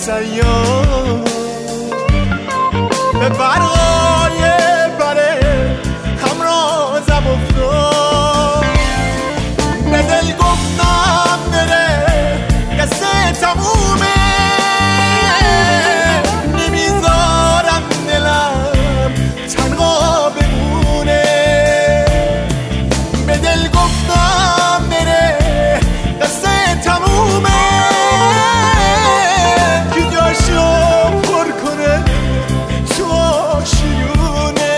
سیاد به برقای بره همرازم افتاد. به دل گفتم بره قصه تمومه، نمیذارم دلم تنها بمونه. به دل گفتم بره قصه تمومه، که جاشو پر کنه تو آشیونه.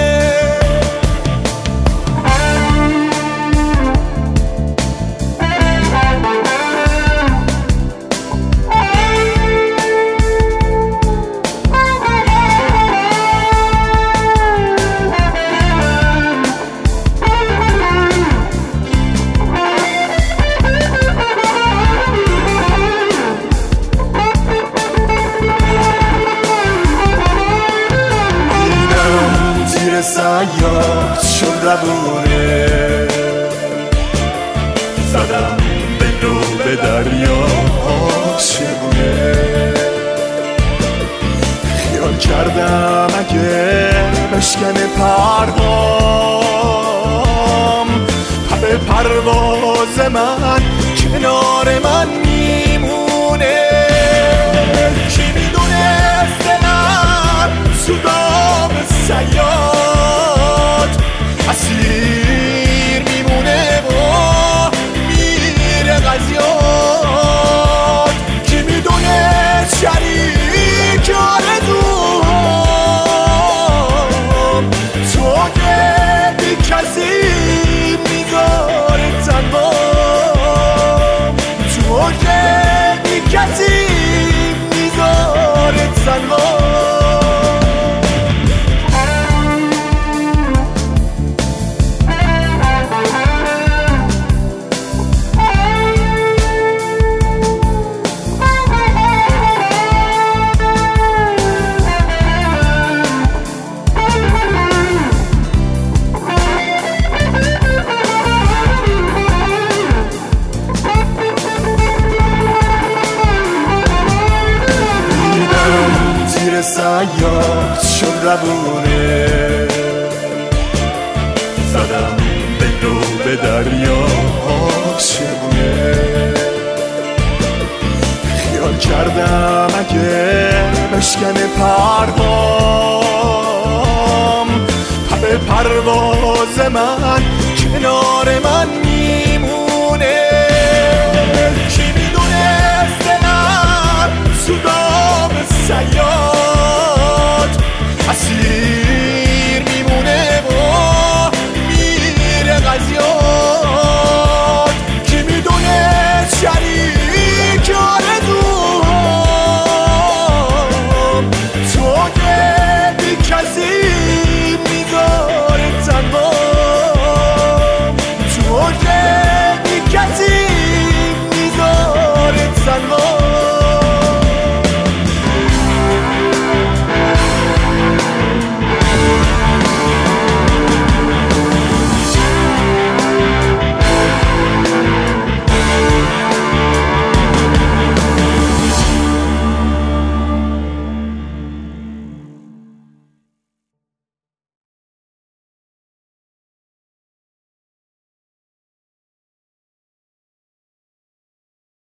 سیاد شد روونه، زدم به رو به دریا عاشقونه. خیال کردم اگه بشکنه پرهام، به پرواز من کنار من میمونه. کی میدونست دلم سودام سیاد اسیر میمونه و میره غزیات. کی میدونه شریک آرزوام تو که بی کسی میذاره تنهام، تو که بی کسی میذاره تنهام. سیاد شد روونه، زدم به رو به دریا عاشقونه. خیال کردم اگه بشکنه پرهام، به پرواز من کنار من